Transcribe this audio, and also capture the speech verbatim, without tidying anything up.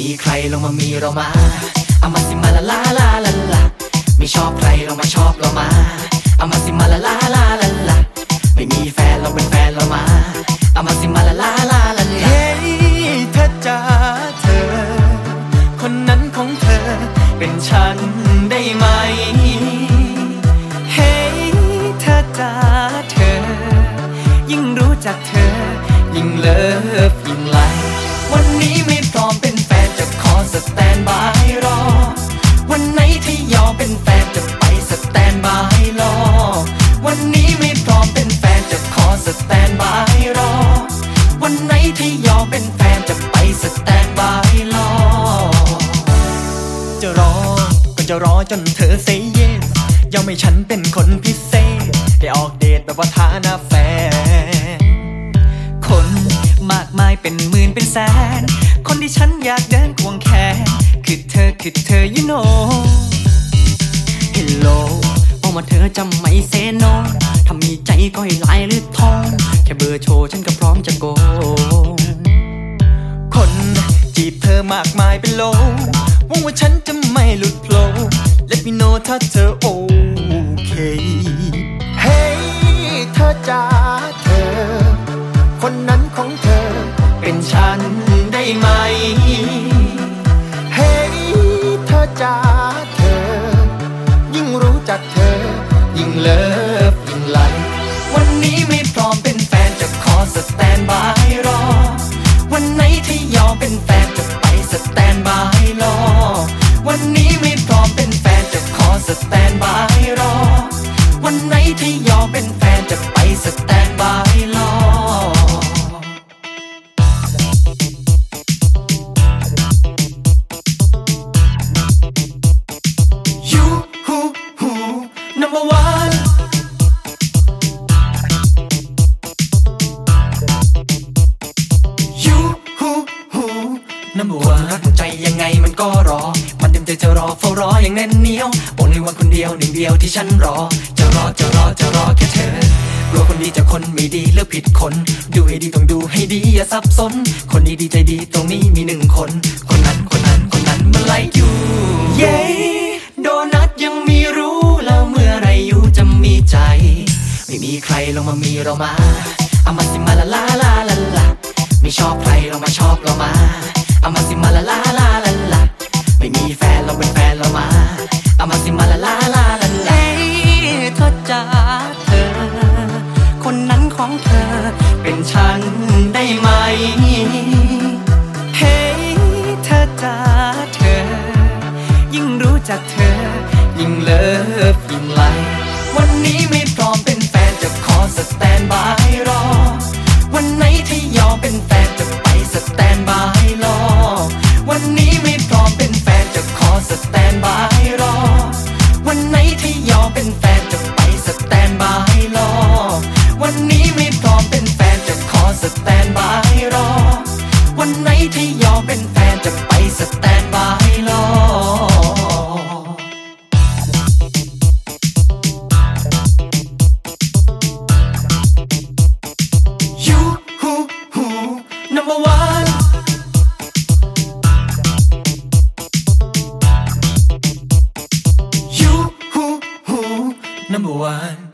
มีใครลงมามีเรามาเอามาสิมาละลาลาลาลาไม่ชอบใครลงมาชอบเรามาเอามาสิมาละลาลาลาลาไม่มีแฟนเราเป็นแฟนเรามาเอามาสิมาละลาลาลาลาเฮ้ยเธอจ๋าเธอคนนั้นของเธอเป็นฉันได้ไหมเฮ้ยเธอจ๋าเธอยิ่งรู้จักเธอยิ่งเลิฟยิ่งไลวันนี้ไม่พร้อมเป็นแฟนจะขอสแตนบายรอวันไหนที่ยอมเป็นแฟนจะไปสแตนบายรอวันนี้ไม่พร้อมเป็นแฟนจะขอสแตนบายรอวันไหนที่ยอมเป็นแฟนจะไปสแตนบายรอจะรอก็จะรอจนเธอ say yes ยอมให้ฉันเป็นคนพิเศษได้ออกเดทแบบว่าฐานะแฟนคนมากมายเป็นหมื่นเป็นแสนคนที่ฉันอยากเดินควงแขนคือเธอคือเธอ you know hello บอกว่าเธอจะไม่เซโนถ้ามีใจก็ให้ลายหรือทองแค่เบอร์โชว์ฉันก็พร้อมจะโกงคนจีบเธอมากมายเป็นโลหวังว่าฉันจะไม่หลุดโผล่ Let me know ถ้าเธอโอเค Hey เธอจ๋าเธอคนนั้นของเธอเป็นฉันได้ไหม Hey เธอจ๋าเธอยิ่งรู้จักเธอยิ่งเลิฟยิ่งไลวันนี้ไม่พร้อมเป็นแฟนจะขอสแตนบายรอวันไหนที่ยอมเป็นแฟนจะไปสแตนบายรอวันนี้ไม่พร้อมเป็นแฟนจะขอสแตนบายรอวันไหนที่ยอมเป็นแฟนจะไปสแตนบายรอยูฮูฮู number one number one รักใจยังไงมันก็รอมันเต็มใจจะรอเฝ้ารออย่างแน่นเหนียวโอนในวันคนเดียวหนึ่งเดียวที่ฉันรอจะรอจะรอจะรอแค่เธอกลัวคนดีจะคนไม่ดีเลือกผิดคนดูให้ดีต้องดูให้ดีอย่าสับสนคนดีดีใจดีตรงนี้มีหนึ่งคนคนนั้นคนนั้นคนนั้นมันไล่อยู่เย้โดนัทยังมีรู้แล้วเมื่อไรอยู่จะมีใจไม่มีใครลงมามีเรามาเอามาสิมาละลาลาลาลาไม่ชอบใครลงมาชอบเรามาเอามาสิมาละลาลาลาลาไม่มีแฟนเราเป็นแฟนเรามาเอามาสิมาละลาลาลาลาเฮ้ยเธอจ๋าเธอคนนั้นของเธอเป็นฉันได้ไหมเฮ้ยเธอจ๋าเธอยิ่งรู้จักเธอยิ่งเลิฟยิ่งไลวันนี้ไม่พร้อมเป็นแฟนจะขอสแตนบายรอวันไหนที่ยอมเป็นแฟนจะไปสแตนบายรอวันนี้ไม่พร้อมเป็นแฟนจะขอสแตนบายรอวันไหนที่ยอมเป็นแฟนจะไปสแตนบายรอวันนี้ไม่พร้อมเป็นแฟนจะขอสแตนบายรอวันไหนที่ยอมเป็นแฟนจะไปสแตนบายรอnumber one you who who number one